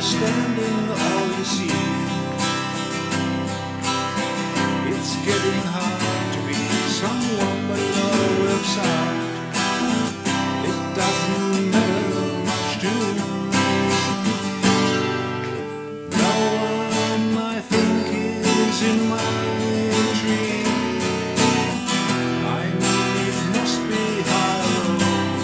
understanding all you see. It's getting hard to be someone but no website. It doesn't matter much to me. No one I think is in my tree. I mean it must be hollow.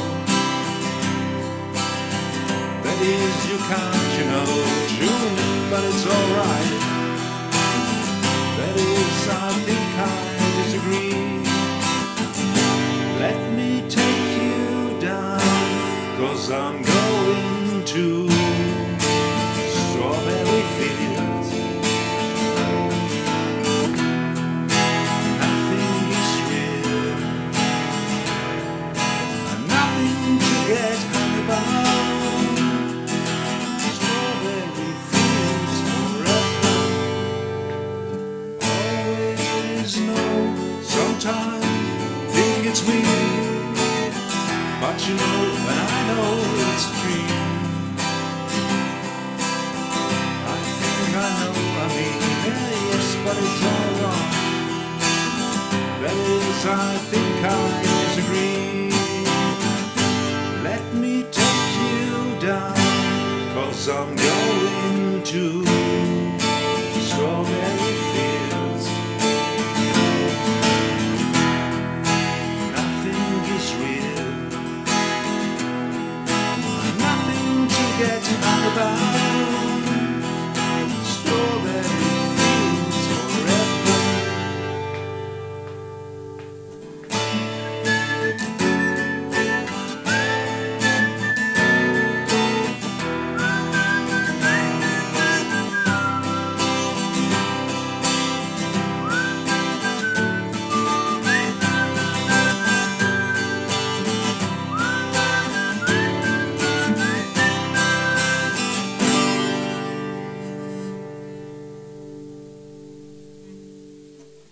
That is, you can't, tune, but it's alright. That is, I think I disagree. Let me take you down, 'cause I'm going to strawberry fields. Nothing is real, nothing to get hung about. Strawberry fields forever. Always know, sometimes think it's weird, but when I know it's a dream. I think I know, yes, but it's all wrong. That is, I think I disagree. Let me take you down, 'cause I'm going to strawberry fields. Nothing is real, nothing to get hung about.